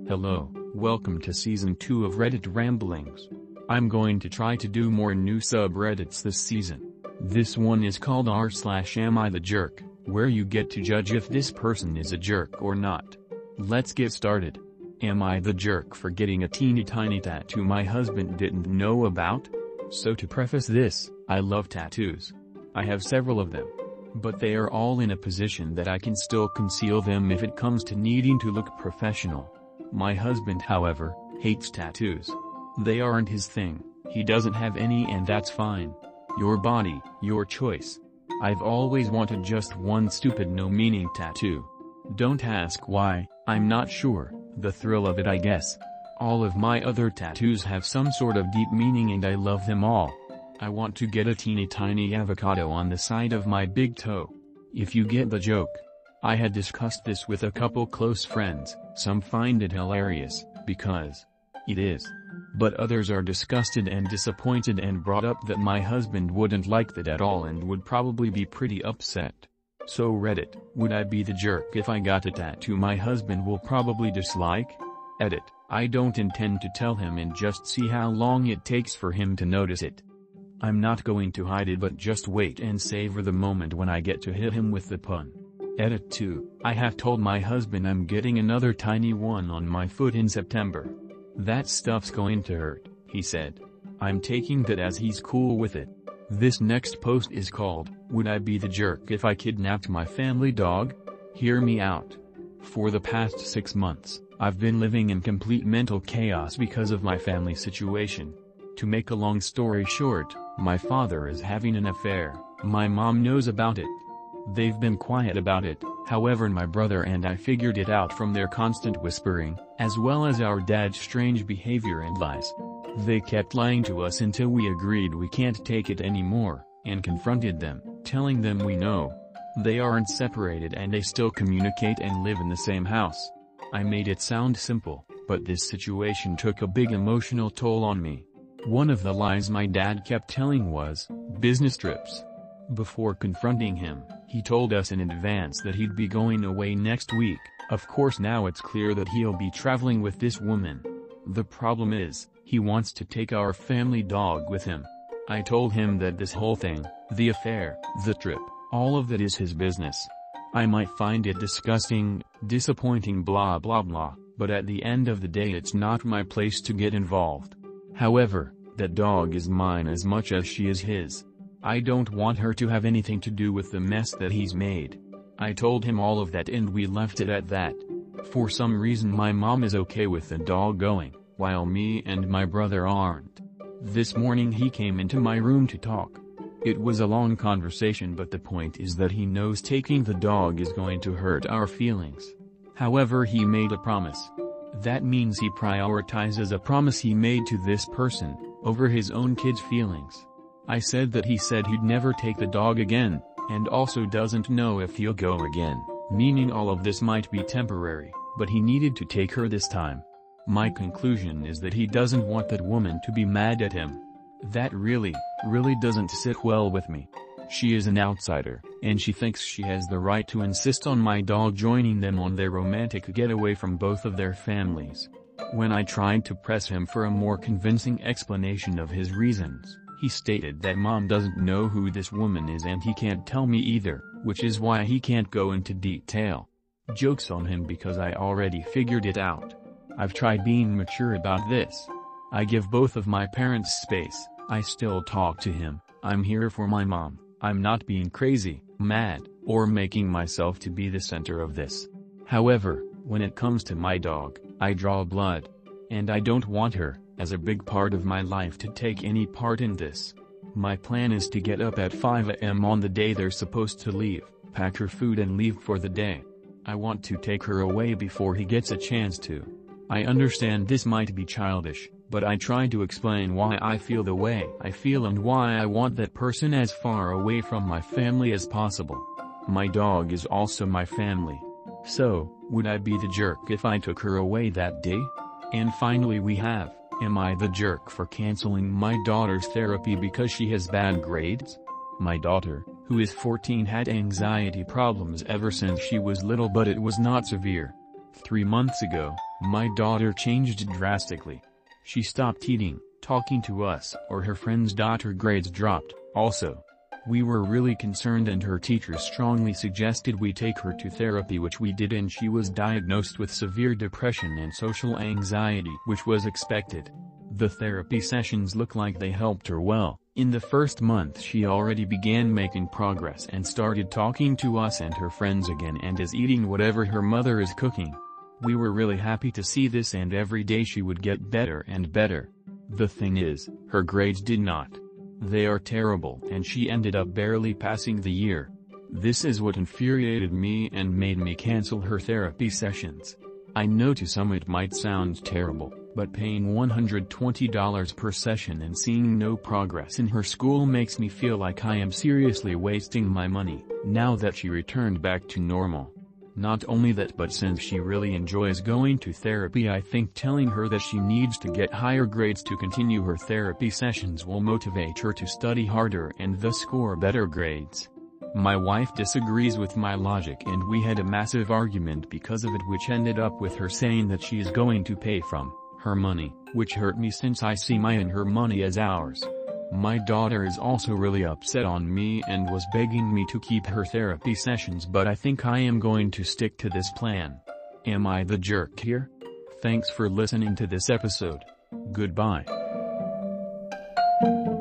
Hello, welcome to Season 2 of Reddit Ramblings. I'm going to try to do more new subreddits this season. This one is called r/am I the jerk, where you get to judge if this person is a jerk or not. Let's get started. Am I the jerk for getting a teeny tiny tattoo my husband didn't know about? So to preface this, I love tattoos. I have several of them. But they are all in a position that I can still conceal them if it comes to needing to look professional. My husband, however, hates tattoos. They aren't his thing, he doesn't have any, and that's fine. Your body, your choice. I've always wanted just one stupid no-meaning tattoo. Don't ask why, I'm not sure, the thrill of it I guess. All of my other tattoos have some sort of deep meaning and I love them all. I want to get a teeny tiny avocado on the side of my big toe. If you get the joke. I had discussed this with a couple close friends, some find it hilarious, because it is. But others are disgusted and disappointed and brought up that my husband wouldn't like that at all and would probably be pretty upset. So Reddit, would I be the jerk if I got a tattoo my husband will probably dislike? Edit, I don't intend to tell him and just see how long it takes for him to notice it. I'm not going to hide it, but just wait and savor the moment when I get to hit him with the pun. Edit 2, I have told my husband I'm getting another tiny one on my foot in September. That stuff's going to hurt, he said. I'm taking that as he's cool with it. This next post is called, Would I be the jerk if I kidnapped my family dog? Hear me out. For the past 6 months, I've been living in complete mental chaos because of my family situation. To make a long story short, my father is having an affair. My mom knows about it. They've been quiet about it, however my brother and I figured it out from their constant whispering, as well as our dad's strange behavior and lies. They kept lying to us until we agreed we can't take it anymore, and confronted them, telling them we know. They aren't separated and they still communicate and live in the same house. I made it sound simple, but this situation took a big emotional toll on me. One of the lies my dad kept telling was, business trips. Before confronting him, he told us in advance that he'd be going away next week. Of course now it's clear that he'll be traveling with this woman. The problem is, he wants to take our family dog with him. I told him that this whole thing, the affair, the trip, all of that is his business. I might find it disgusting, disappointing blah blah blah, but at the end of the day it's not my place to get involved. However, that dog is mine as much as she is his. I don't want her to have anything to do with the mess that he's made. I told him all of that and we left it at that. For some reason my mom is okay with the dog going, while me and my brother aren't. This morning he came into my room to talk. It was a long conversation, but the point is that he knows taking the dog is going to hurt our feelings. However, he made a promise. That means he prioritizes a promise he made to this person, over his own kids' feelings. I said that he said he'd never take the dog again, and also doesn't know if he'll go again, meaning all of this might be temporary, but he needed to take her this time. My conclusion is that he doesn't want that woman to be mad at him. That really doesn't sit well with me. She is an outsider, and she thinks she has the right to insist on my dog joining them on their romantic getaway from both of their families. When I tried to press him for a more convincing explanation of his reasons, he stated that mom doesn't know who this woman is and he can't tell me either, which is why he can't go into detail. Joke's on him because I already figured it out. I've tried being mature about this. I give both of my parents space, I still talk to him, I'm here for my mom, I'm not being crazy, mad, or making myself to be the center of this. However, when it comes to my dog, I draw blood. And I don't want her, as a big part of my life, to take any part in this. My plan is to get up at 5 a.m. on the day they're supposed to leave, pack her food and leave for the day. I want to take her away before he gets a chance to. I understand this might be childish, but I try to explain why I feel the way I feel and why I want that person as far away from my family as possible. My dog is also my family. So, would I be the jerk if I took her away that day? And finally we have, am I the jerk for canceling my daughter's therapy because she has bad grades? My daughter, who is 14, had anxiety problems ever since she was little, but it was not severe. 3 months ago, my daughter changed drastically. She stopped eating, talking to us, or her friend's daughter grades dropped, also. We were really concerned and her teachers strongly suggested we take her to therapy, which we did, and she was diagnosed with severe depression and social anxiety, which was expected. The therapy sessions look like they helped her well. In the first month she already began making progress and started talking to us and her friends again and is eating whatever her mother is cooking. We were really happy to see this, and every day she would get better and better. The thing is, her grades did not. They are terrible, and she ended up barely passing the year. This is what infuriated me and made me cancel her therapy sessions. I know to some it might sound terrible, but paying $120 per session and seeing no progress in her school makes me feel like I am seriously wasting my money, now that she returned back to normal. Not only that, but since she really enjoys going to therapy, I think telling her that she needs to get higher grades to continue her therapy sessions will motivate her to study harder and thus score better grades. My wife disagrees with my logic, and we had a massive argument because of it, which ended up with her saying that she is going to pay from her money, which hurt me since I see my and her money as ours. My daughter is also really upset on me and was begging me to keep her therapy sessions, but I think I am going to stick to this plan. Am I the jerk here? Thanks for listening to this episode. Goodbye.